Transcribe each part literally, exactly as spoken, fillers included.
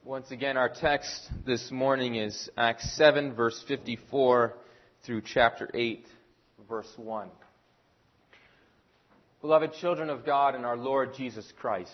Once again, our text this morning is Acts seven, verse fifty-four through chapter eight, verse one. Beloved children of God and our Lord Jesus Christ,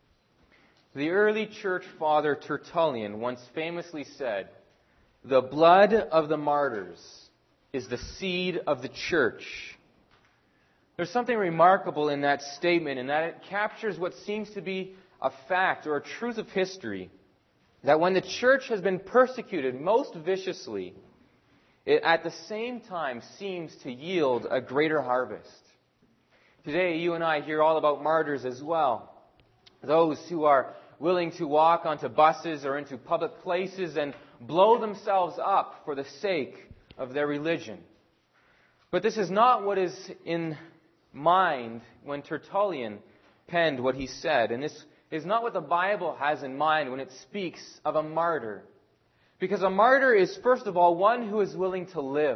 the early church father Tertullian once famously said, "The blood of the martyrs is the seed of the church." There's something remarkable in that statement, in that it captures what seems to be a fact or a truth of history, that when the church has been persecuted most viciously, it at the same time seems to yield a greater harvest. Today, you and I hear all about martyrs as well. Those who are willing to walk onto buses or into public places and blow themselves up for the sake of their religion. But this is not what is in mind when Tertullian penned what he said. And this is not what the Bible has in mind when it speaks of a martyr. Because a martyr is, first of all, one who is willing to live.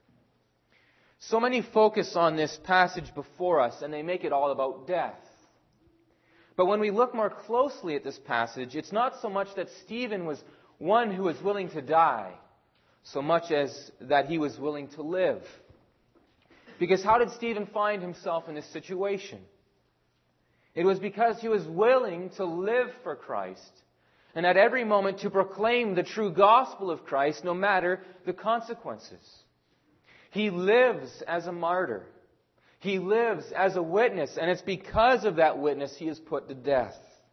So many focus on this passage before us, and they make it all about death. But when we look more closely at this passage, it's not so much that Stephen was one who was willing to die, so much as that he was willing to live. Because how did Stephen find himself in this situation? It was because he was willing to live for Christ, and at every moment to proclaim the true gospel of Christ, no matter the consequences. He lives as a martyr. He lives as a witness, and it's because of that witness he is put to death.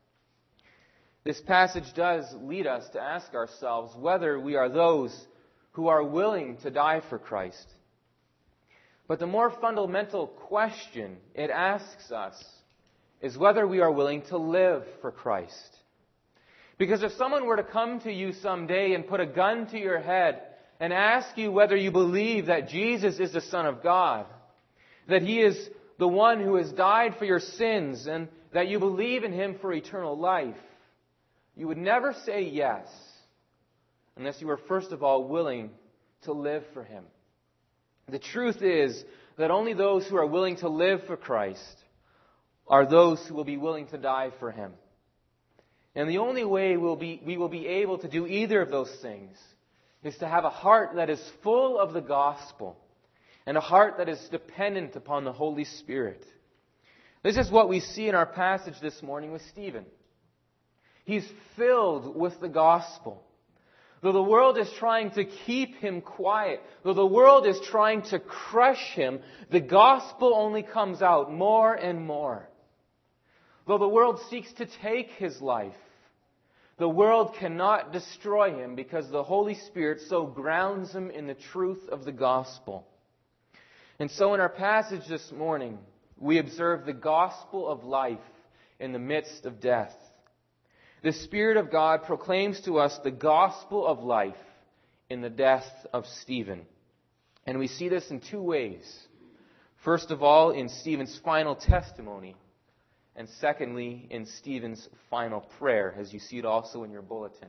This passage does lead us to ask ourselves whether we are those who are willing to die for Christ. But the more fundamental question it asks us is whether we are willing to live for Christ. Because if someone were to come to you someday and put a gun to your head and ask you whether you believe that Jesus is the Son of God, that He is the one who has died for your sins, and that you believe in Him for eternal life, you would never say yes unless you were first of all willing to live for Him. The truth is that only those who are willing to live for Christ are those who will be willing to die for Him. And the only way we'll be, we will be able to do either of those things is to have a heart that is full of the gospel and a heart that is dependent upon the Holy Spirit. This is what we see in our passage this morning with Stephen. He's filled with the gospel. Though the world is trying to keep him quiet, though the world is trying to crush him, the gospel only comes out more and more. Though the world seeks to take his life, the world cannot destroy him because the Holy Spirit so grounds him in the truth of the gospel. And so in our passage this morning, we observe the gospel of life in the midst of death. The Spirit of God proclaims to us the gospel of life in the death of Stephen. And we see this in two ways. First of all, in Stephen's final testimony. And secondly, in Stephen's final prayer, as you see it also in your bulletin.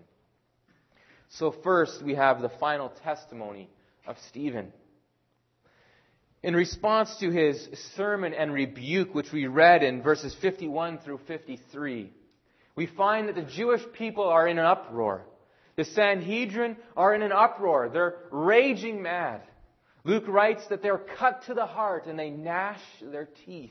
So first, we have the final testimony of Stephen. In response to his sermon and rebuke, which we read in verses fifty-one through fifty-three, we find that the Jewish people are in an uproar. The Sanhedrin are in an uproar. They're raging mad. Luke writes that they're cut to the heart and they gnash their teeth.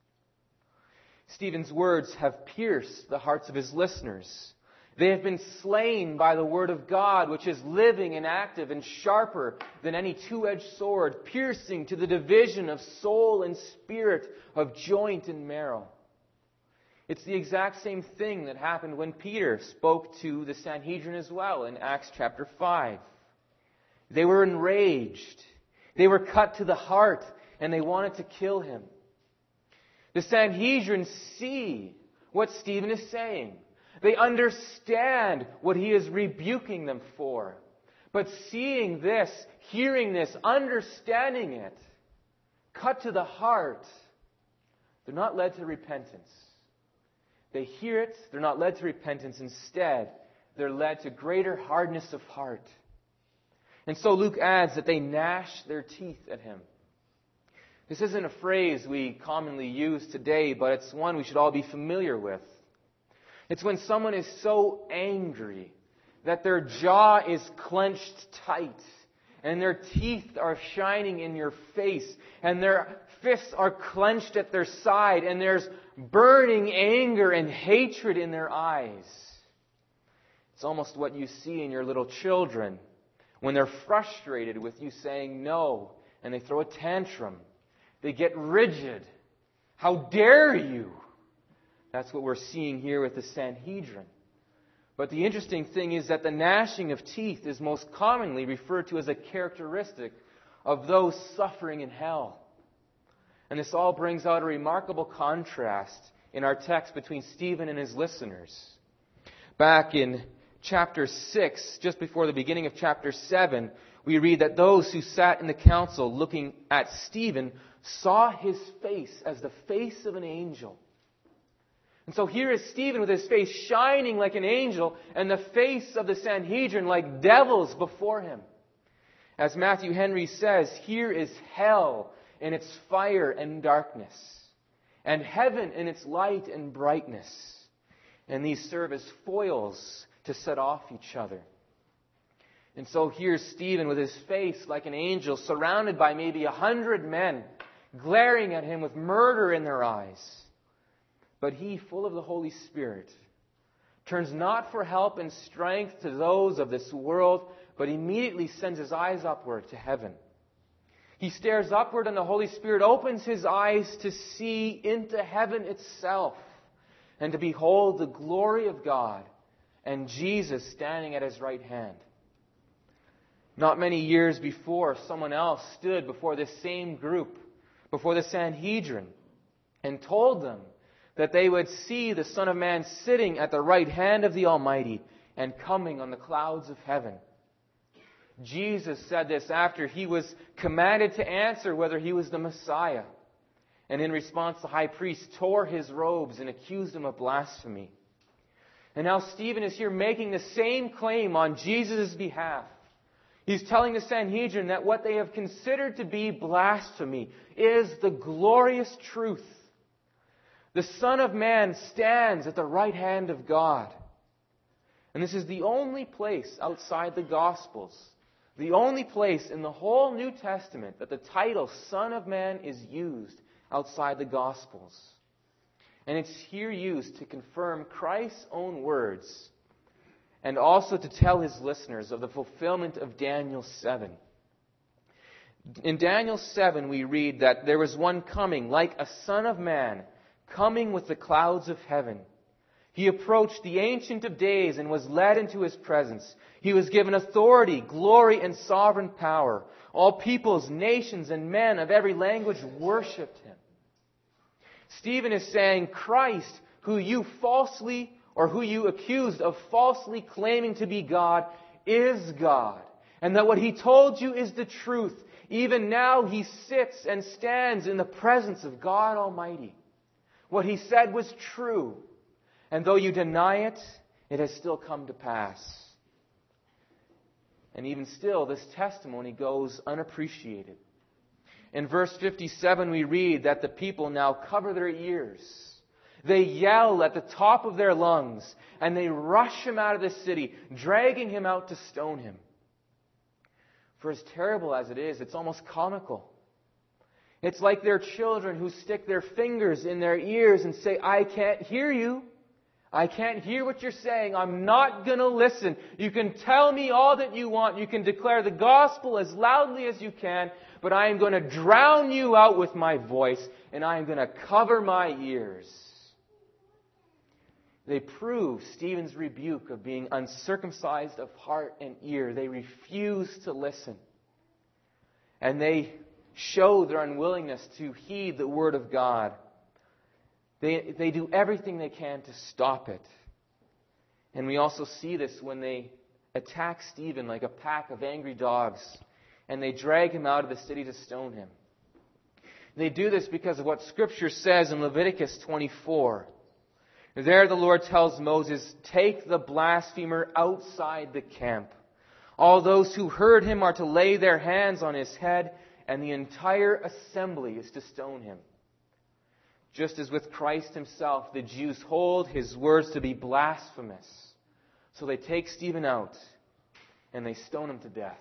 Stephen's words have pierced the hearts of his listeners. They have been slain by the Word of God, which is living and active and sharper than any two-edged sword, piercing to the division of soul and spirit, of joint and marrow. It's the exact same thing that happened when Peter spoke to the Sanhedrin as well in Acts chapter five. They were enraged. They were cut to the heart, and they wanted to kill him. The Sanhedrin see what Stephen is saying. They understand what he is rebuking them for. But seeing this, hearing this, understanding it, cut to the heart, they're not led to repentance. They hear it, they're not led to repentance. Instead, they're led to greater hardness of heart. And so Luke adds that they gnash their teeth at him. This isn't a phrase we commonly use today, but it's one we should all be familiar with. It's when someone is so angry that their jaw is clenched tight, and their teeth are shining in your face, and their fists are clenched at their side, and there's burning anger and hatred in their eyes. It's almost what you see in your little children when they're frustrated with you saying no, and they throw a tantrum. They get rigid. How dare you? That's what we're seeing here with the Sanhedrin. But the interesting thing is that the gnashing of teeth is most commonly referred to as a characteristic of those suffering in hell. And this all brings out a remarkable contrast in our text between Stephen and his listeners. Back in chapter six, just before the beginning of chapter seven, we read that those who sat in the council looking at Stephen saw his face as the face of an angel. And so here is Stephen with his face shining like an angel and the face of the Sanhedrin like devils before him. As Matthew Henry says, here is hell in its fire and darkness, and heaven in its light and brightness. And these serve as foils to set off each other. And so here's Stephen with his face like an angel, surrounded by maybe a hundred men, glaring at him with murder in their eyes. But he, full of the Holy Spirit, turns not for help and strength to those of this world, but immediately sends his eyes upward to heaven. He stares upward, and the Holy Spirit opens his eyes to see into heaven itself and to behold the glory of God and Jesus standing at his right hand. Not many years before, someone else stood before this same group, before the Sanhedrin, and told them that they would see the Son of Man sitting at the right hand of the Almighty and coming on the clouds of heaven. Jesus said this after he was commanded to answer whether he was the Messiah. And in response, the high priest tore his robes and accused him of blasphemy. And now Stephen is here making the same claim on Jesus' behalf. He's telling the Sanhedrin that what they have considered to be blasphemy is the glorious truth. The Son of Man stands at the right hand of God. And this is the only place outside the Gospels, the only place in the whole New Testament that the title Son of Man is used outside the Gospels. And it's here used to confirm Christ's own words and also to tell his listeners of the fulfillment of Daniel seven. In Daniel seven, we read that there was one coming like a Son of Man, coming with the clouds of heaven. He approached the Ancient of Days and was led into his presence. He was given authority, glory, and sovereign power. All peoples, nations, and men of every language worshipped him. Stephen is saying, Christ, who you falsely or who you accused of falsely claiming to be God, is God. And that what he told you is the truth. Even now he sits and stands in the presence of God Almighty. What he said was true. And though you deny it, it has still come to pass. And even still, this testimony goes unappreciated. In verse fifty-seven, we read that the people now cover their ears. They yell at the top of their lungs, and they rush him out of the city, dragging him out to stone him. For as terrible as it is, it's almost comical. It's like their children who stick their fingers in their ears and say, I can't hear you. I can't hear what you're saying. I'm not going to listen. You can tell me all that you want. You can declare the gospel as loudly as you can, but I am going to drown you out with my voice, and I am going to cover my ears. They prove Stephen's rebuke of being uncircumcised of heart and ear. They refuse to listen. And they show their unwillingness to heed the Word of God. They, they do everything they can to stop it. And we also see this when they attack Stephen like a pack of angry dogs, and they drag him out of the city to stone him. They do this because of what Scripture says in Leviticus twenty-four. There the Lord tells Moses, take the blasphemer outside the camp. All those who heard him are to lay their hands on his head, and the entire assembly is to stone him. Just as with Christ himself, the Jews hold his words to be blasphemous. So they take Stephen out and they stone him to death.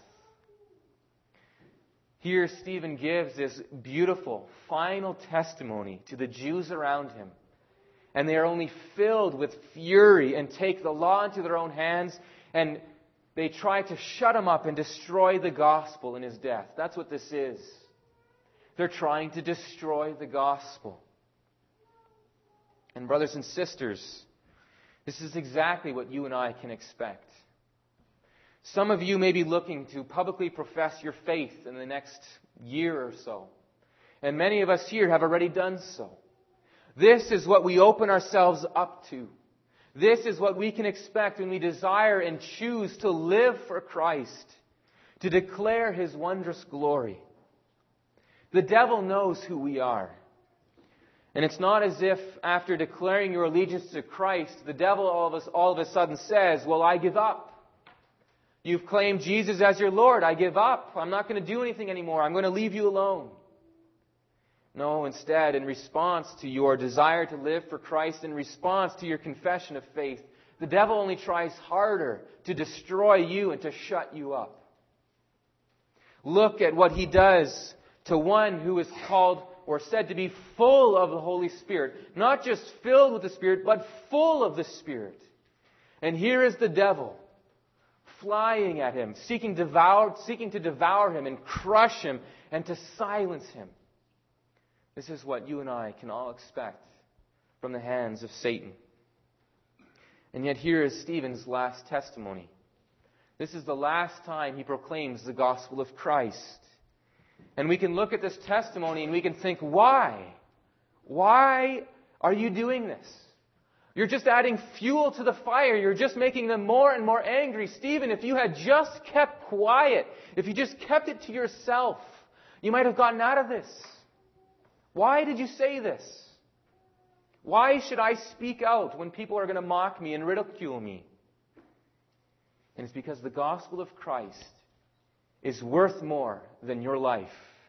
Here Stephen gives this beautiful final testimony to the Jews around him. And they are only filled with fury and take the law into their own hands, and they try to shut him up and destroy the gospel in his death. That's what this is. They're trying to destroy the gospel. And brothers and sisters, this is exactly what you and I can expect. Some of you may be looking to publicly profess your faith in the next year or so. And many of us here have already done so. This is what we open ourselves up to. This is what we can expect when we desire and choose to live for Christ, to declare His wondrous glory. The devil knows who we are. And it's not as if after declaring your allegiance to Christ, the devil all of, us, all of a sudden says, well, I give up. You've claimed Jesus as your Lord. I give up. I'm not going to do anything anymore. I'm going to leave you alone. No, instead, in response to your desire to live for Christ, in response to your confession of faith, the devil only tries harder to destroy you and to shut you up. Look at what he does to one who is called or said to be full of the Holy Spirit. Not just filled with the Spirit, but full of the Spirit. And here is the devil flying at him, seeking, devour, seeking to devour him and crush him and to silence him. This is what you and I can all expect from the hands of Satan. And yet here is Stephen's last testimony. This is the last time he proclaims the gospel of Christ. And we can look at this testimony and we can think, why? Why are you doing this? You're just adding fuel to the fire. You're just making them more and more angry. Stephen, if you had just kept quiet, if you just kept it to yourself, you might have gotten out of this. Why did you say this? Why should I speak out when people are going to mock me and ridicule me? And it's because the gospel of Christ is worth more than your life.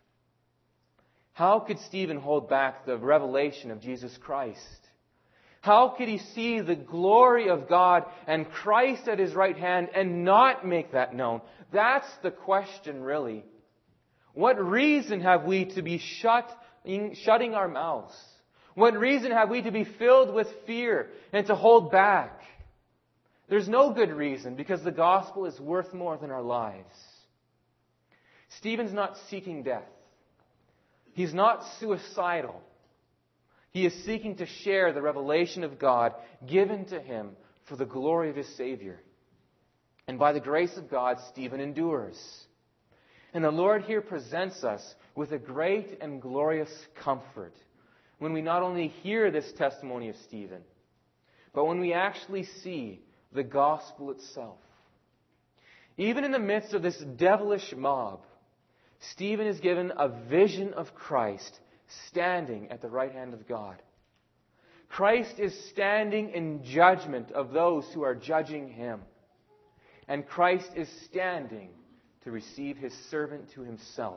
How could Stephen hold back the revelation of Jesus Christ? How could he see the glory of God and Christ at his right hand and not make that known? That's the question, really. What reason have we to be shut, shutting our mouths? What reason have we to be filled with fear and to hold back? There's no good reason, because the gospel is worth more than our lives. Stephen's not seeking death. He's not suicidal. He is seeking to share the revelation of God given to him for the glory of his Savior. And by the grace of God, Stephen endures. And the Lord here presents us with a great and glorious comfort when we not only hear this testimony of Stephen, but when we actually see the gospel itself. Even in the midst of this devilish mob, Stephen is given a vision of Christ standing at the right hand of God. Christ is standing in judgment of those who are judging him. And Christ is standing to receive his servant to himself.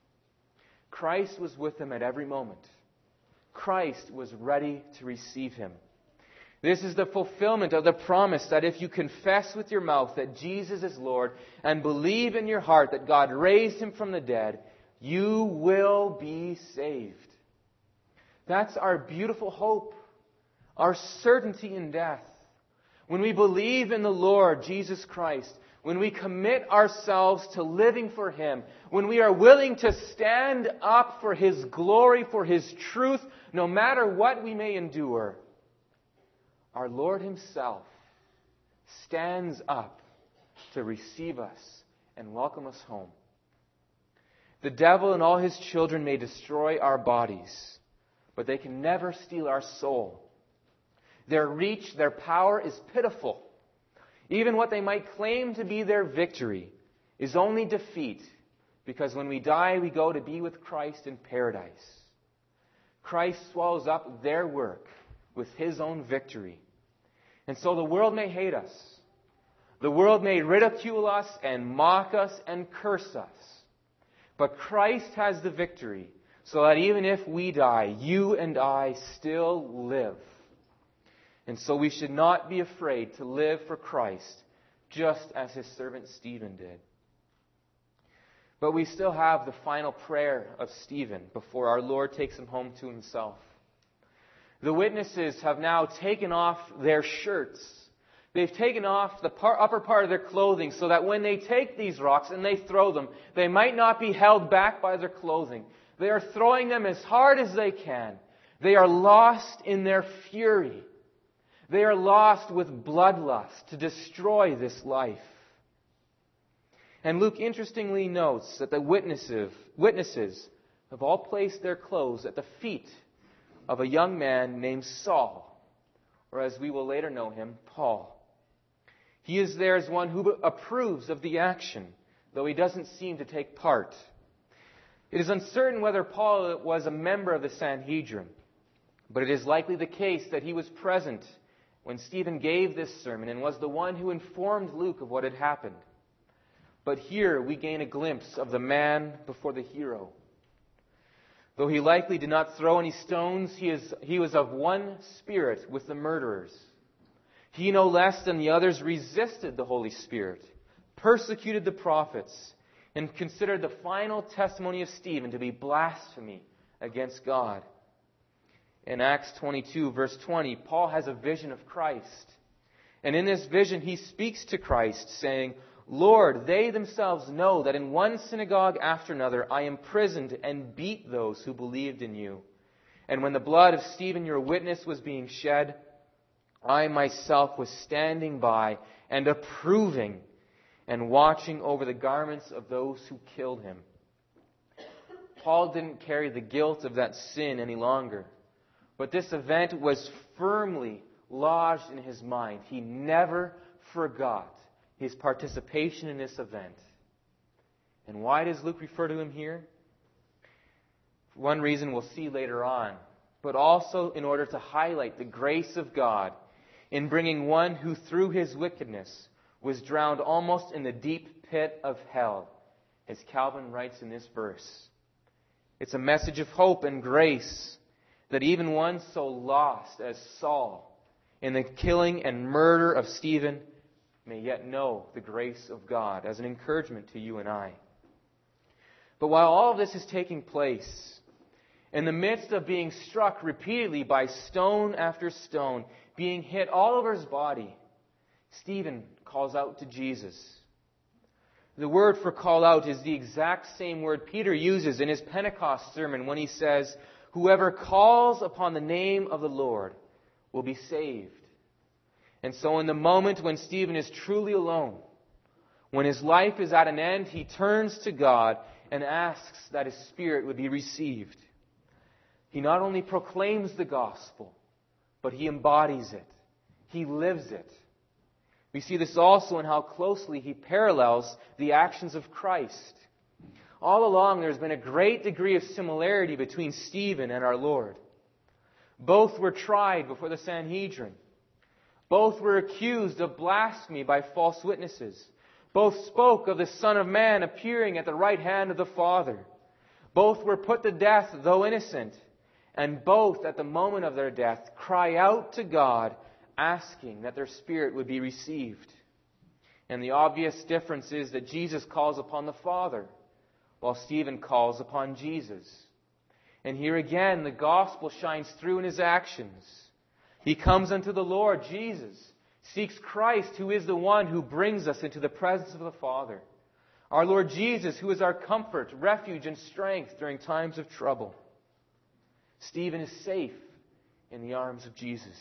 Christ was with him at every moment. Christ was ready to receive him. This is the fulfillment of the promise that if you confess with your mouth that Jesus is Lord and believe in your heart that God raised him from the dead, you will be saved. That's our beautiful hope, our certainty in death. When we believe in the Lord Jesus Christ, when we commit ourselves to living for Him, when we are willing to stand up for His glory, for His truth, no matter what we may endure, our Lord Himself stands up to receive us and welcome us home. The devil and all his children may destroy our bodies, but they can never steal our soul. Their reach, their power is pitiful. Even what they might claim to be their victory is only defeat, because when we die, we go to be with Christ in paradise. Christ swallows up their work with His own victory. And so the world may hate us. The world may ridicule us and mock us and curse us. But Christ has the victory, so that even if we die, you and I still live. And so we should not be afraid to live for Christ, just as his servant Stephen did. But we still have the final prayer of Stephen before our Lord takes him home to himself. The witnesses have now taken off their shirts. They've taken off the par- upper part of their clothing so that when they take these rocks and they throw them, they might not be held back by their clothing. They are throwing them as hard as they can. They are lost in their fury. They are lost with bloodlust to destroy this life. And Luke interestingly notes that the witnesses, witnesses have all placed their clothes at the feet of a young man named Saul, or as we will later know him, Paul. He is there as one who approves of the action, though he doesn't seem to take part. It is uncertain whether Paul was a member of the Sanhedrin, but it is likely the case that he was present when Stephen gave this sermon and was the one who informed Luke of what had happened. But here we gain a glimpse of the man before the hero. Though he likely did not throw any stones, he, is, he was of one spirit with the murderers. He, no less than the others, resisted the Holy Spirit, persecuted the prophets, and considered the final testimony of Stephen to be blasphemy against God. In Acts twenty-two, verse twenty, Paul has a vision of Christ. And in this vision, he speaks to Christ, saying, "Lord, they themselves know that in one synagogue after another I imprisoned and beat those who believed in you. And when the blood of Stephen, your witness, was being shed, I myself was standing by and approving and watching over the garments of those who killed him." Paul didn't carry the guilt of that sin any longer. But this event was firmly lodged in his mind. He never forgot his participation in this event. And why does Luke refer to him here? For one reason we'll see later on, but also in order to highlight the grace of God in bringing one who through his wickedness was drowned almost in the deep pit of hell, as Calvin writes in this verse. It's a message of hope and grace that even one so lost as Saul in the killing and murder of Stephen may yet know the grace of God as an encouragement to you and I. But while all of this is taking place, in the midst of being struck repeatedly by stone after stone, being hit all over his body, Stephen calls out to Jesus. The word for call out is the exact same word Peter uses in his Pentecost sermon when he says, "Whoever calls upon the name of the Lord will be saved." And so in the moment when Stephen is truly alone, when his life is at an end, he turns to God and asks that his spirit would be received. He not only proclaims the gospel, but he embodies it. He lives it. We see this also in how closely he parallels the actions of Christ. All along, there's been a great degree of similarity between Stephen and our Lord. Both were tried before the Sanhedrin. Both were accused of blasphemy by false witnesses. Both spoke of the Son of Man appearing at the right hand of the Father. Both were put to death, though innocent. And both, at the moment of their death, cry out to God, asking that their spirit would be received. And the obvious difference is that Jesus calls upon the Father, while Stephen calls upon Jesus. And here again, the gospel shines through in his actions. He comes unto the Lord, Jesus, seeks Christ, who is the one who brings us into the presence of the Father. Our Lord Jesus, who is our comfort, refuge, and strength during times of trouble. Stephen is safe in the arms of Jesus.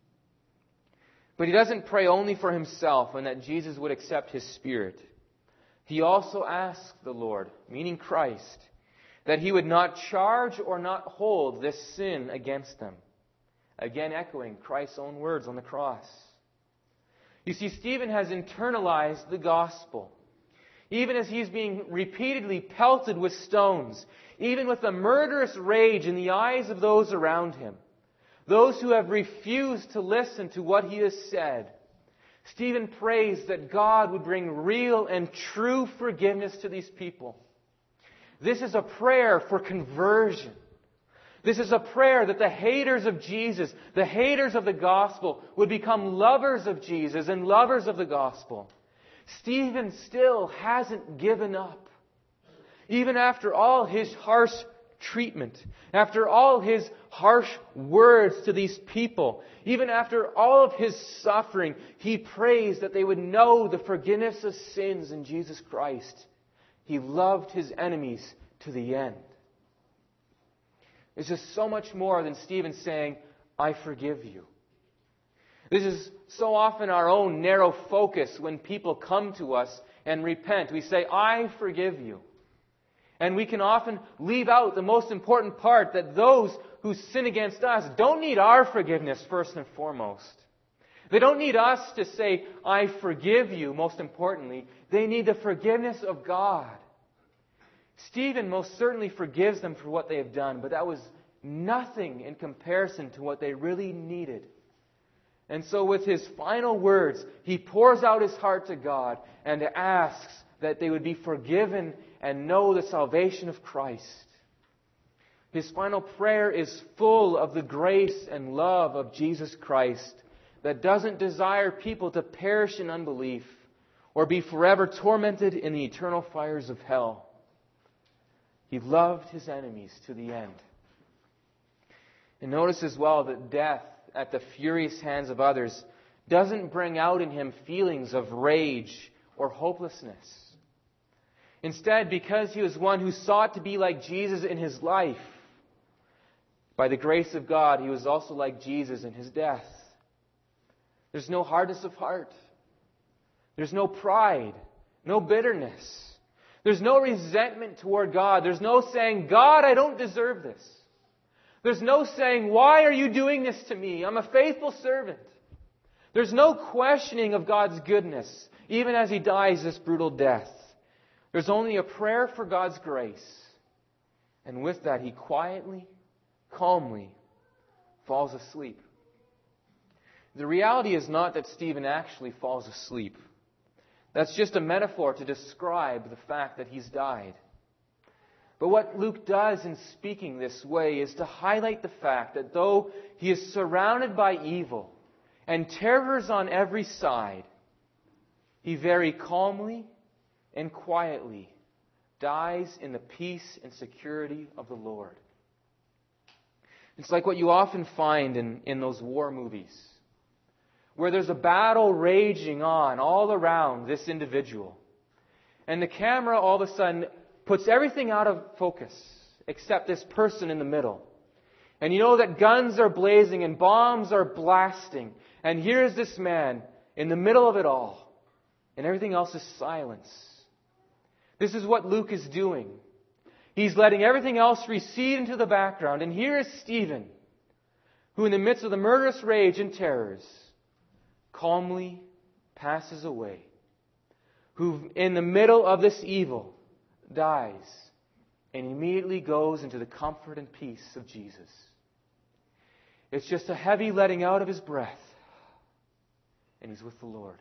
But he doesn't pray only for himself and that Jesus would accept his spirit. He also asks the Lord, meaning Christ, that he would not charge or not hold this sin against them. Again, echoing Christ's own words on the cross. You see, Stephen has internalized the gospel. Even as he's being repeatedly pelted with stones, even with a murderous rage in the eyes of those around him, those who have refused to listen to what he has said, Stephen prays that God would bring real and true forgiveness to these people. This is a prayer for conversion. This is a prayer that the haters of Jesus, the haters of the gospel, would become lovers of Jesus and lovers of the gospel. Stephen still hasn't given up. Even after all his harsh treatment, after all his harsh words to these people, even after all of his suffering, he prays that they would know the forgiveness of sins in Jesus Christ. He loved his enemies to the end. It's just so much more than Stephen saying, I forgive you. This is so often our own narrow focus when people come to us and repent. We say, I forgive you. And we can often leave out the most important part, that those who sin against us don't need our forgiveness first and foremost. They don't need us to say, I forgive you, most importantly. They need the forgiveness of God. Stephen most certainly forgives them for what they have done, but that was nothing in comparison to what they really needed. And so with his final words, he pours out his heart to God and asks that they would be forgiven and know the salvation of Christ. His final prayer is full of the grace and love of Jesus Christ that doesn't desire people to perish in unbelief or be forever tormented in the eternal fires of hell. He loved his enemies to the end. And notice as well that death at the furious hands of others doesn't bring out in him feelings of rage or hopelessness. Instead, because he was one who sought to be like Jesus in his life, by the grace of God, he was also like Jesus in his death. There's no hardness of heart. There's no pride, no bitterness. There's no resentment toward God. There's no saying, God, I don't deserve this. There's no saying, why are you doing this to me? I'm a faithful servant. There's no questioning of God's goodness, even as he dies this brutal death. There's only a prayer for God's grace. And with that, he quietly, calmly falls asleep. The reality is not that Stephen actually falls asleep. That's just a metaphor to describe the fact that he's died. But what Luke does in speaking this way is to highlight the fact that though he is surrounded by evil and terrors on every side, he very calmly and quietly dies in the peace and security of the Lord. It's like what you often find in, in those war movies, where there's a battle raging on all around this individual. And the camera all of a sudden puts everything out of focus except this person in the middle. And you know that guns are blazing and bombs are blasting. And here's this man in the middle of it all. And everything else is silence. This is what Luke is doing. He's letting everything else recede into the background. And here is Stephen, who in the midst of the murderous rage and terrors, calmly passes away. Who in the middle of this evil dies and immediately goes into the comfort and peace of Jesus. It's just a heavy letting out of his breath, and he's with the Lord.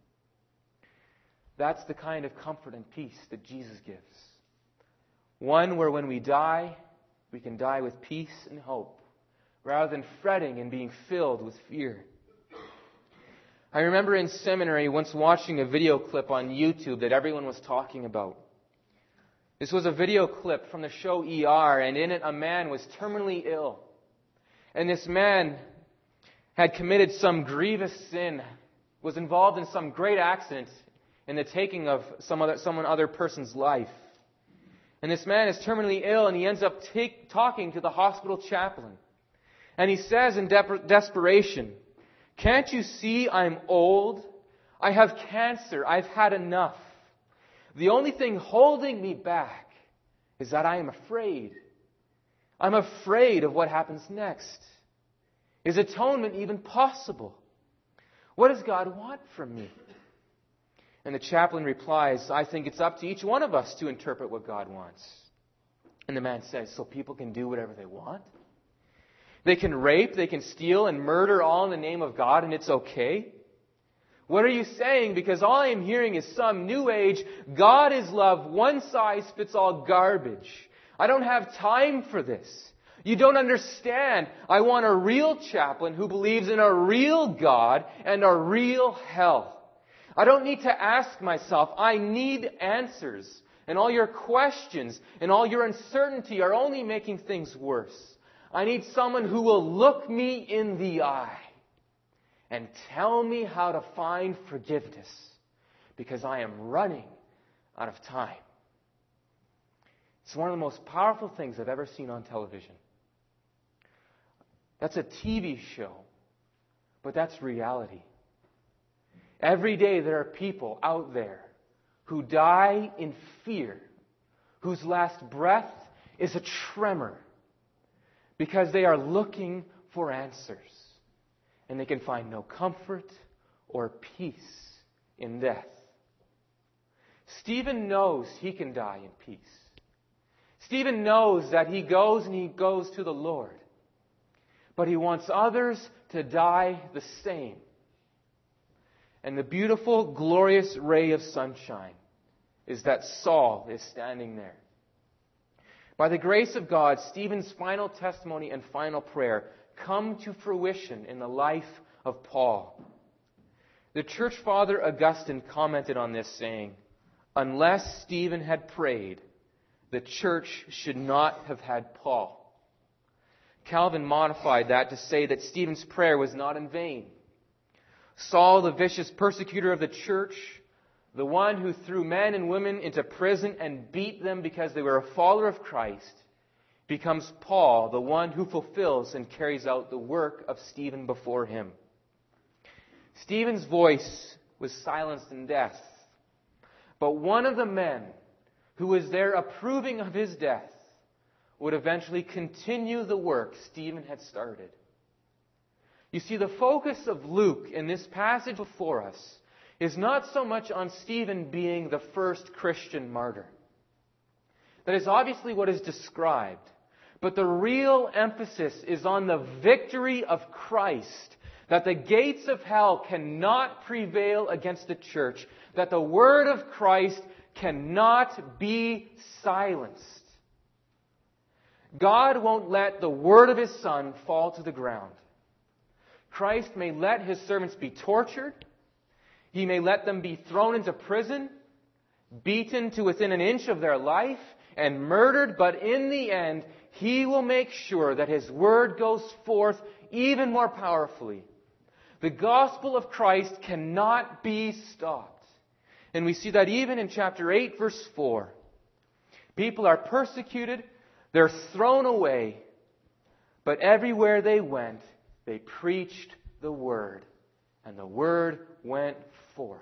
That's the kind of comfort and peace that Jesus gives. One where when we die, we can die with peace and hope, rather than fretting and being filled with fear. I remember in seminary once watching a video clip on YouTube that everyone was talking about. This was a video clip from the show E R, and in it a man was terminally ill. And this man had committed some grievous sin, was involved in some great accident in the taking of some other, someone other person's life. And this man is terminally ill, and he ends up take, talking to the hospital chaplain. And he says in de- desperation, "Can't you see I'm old? I have cancer. I've had enough. The only thing holding me back is that I am afraid. I'm afraid of what happens next. Is atonement even possible? What does God want from me?" And the chaplain replies, "I think it's up to each one of us to interpret what God wants." And the man says, "So people can do whatever they want? They can rape, they can steal and murder all in the name of God, and it's okay? What are you saying? Because all I am hearing is some new age, God is love, one size fits all garbage. I don't have time for this. You don't understand. I want a real chaplain who believes in a real God and a real hell. I don't need to ask myself. I need answers. And all your questions and all your uncertainty are only making things worse. I need someone who will look me in the eye and tell me how to find forgiveness, because I am running out of time. It's one of the most powerful things I've ever seen on television. That's a T V show, but that's reality. Every day there are people out there who die in fear, whose last breath is a tremor, because they are looking for answers, and they can find no comfort or peace in death. Stephen knows he can die in peace. Stephen knows that he goes and he goes to the Lord. But he wants others to die the same. And the beautiful, glorious ray of sunshine is that Saul is standing there. By the grace of God, Stephen's final testimony and final prayer come to fruition in the life of Paul. The church father Augustine commented on this, saying, "Unless Stephen had prayed, the church should not have had Paul." Calvin modified that to say that Stephen's prayer was not in vain. Saul, the vicious persecutor of the church, the one who threw men and women into prison and beat them because they were a follower of Christ, becomes Paul, the one who fulfills and carries out the work of Stephen before him. Stephen's voice was silenced in death, but one of the men who was there approving of his death would eventually continue the work Stephen had started. You see, the focus of Luke in this passage before us is not so much on Stephen being the first Christian martyr. That is obviously what is described. But the real emphasis is on the victory of Christ. That the gates of hell cannot prevail against the church. That the word of Christ cannot be silenced. God won't let the word of His Son fall to the ground. Christ may let His servants be tortured. He may let them be thrown into prison, beaten to within an inch of their life, and murdered. But in the end, He will make sure that His word goes forth even more powerfully. The gospel of Christ cannot be stopped. And we see that even in chapter eight, verse four. People are persecuted. They're thrown away, but everywhere they went, they preached the word, and the word went forth.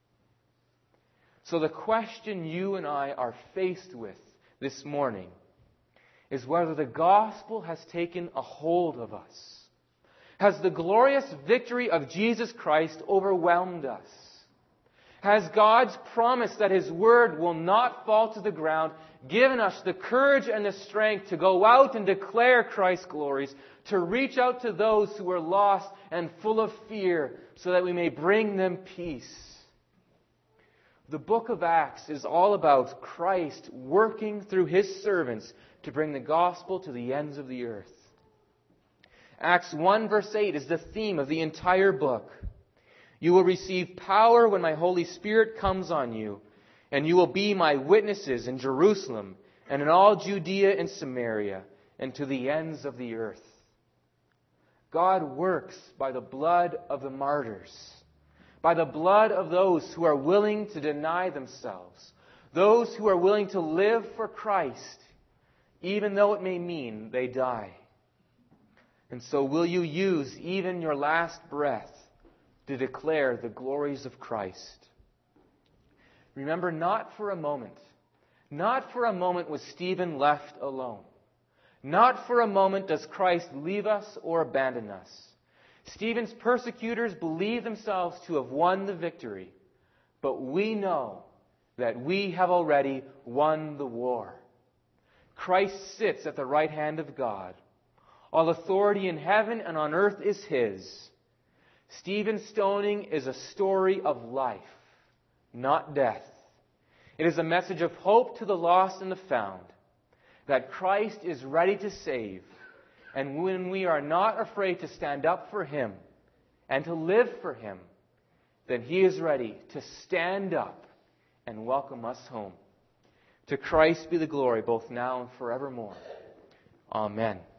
So the question you and I are faced with this morning is whether the gospel has taken a hold of us. Has the glorious victory of Jesus Christ overwhelmed us? Has God's promise that His word will not fall to the ground given us the courage and the strength to go out and declare Christ's glories, to reach out to those who are lost and full of fear, so that we may bring them peace? The book of Acts is all about Christ working through His servants to bring the gospel to the ends of the earth. Acts one verse eight is the theme of the entire book. You will receive power when my Holy Spirit comes on you, and you will be my witnesses in Jerusalem and in all Judea and Samaria and to the ends of the earth. God works by the blood of the martyrs, by the blood of those who are willing to deny themselves, those who are willing to live for Christ, even though it may mean they die. And so will you use even your last breath to declare the glories of Christ? Remember, not for a moment, not for a moment was Stephen left alone. Not for a moment does Christ leave us or abandon us. Stephen's persecutors believe themselves to have won the victory, but we know that we have already won the war. Christ sits at the right hand of God. All authority in heaven and on earth is His. Stephen's stoning is a story of life, not death. It is a message of hope to the lost and the found, that Christ is ready to save And when we are not afraid to stand up for Him and to live for Him, then He is ready to stand up and welcome us home. To Christ be the glory both now and forevermore. Amen.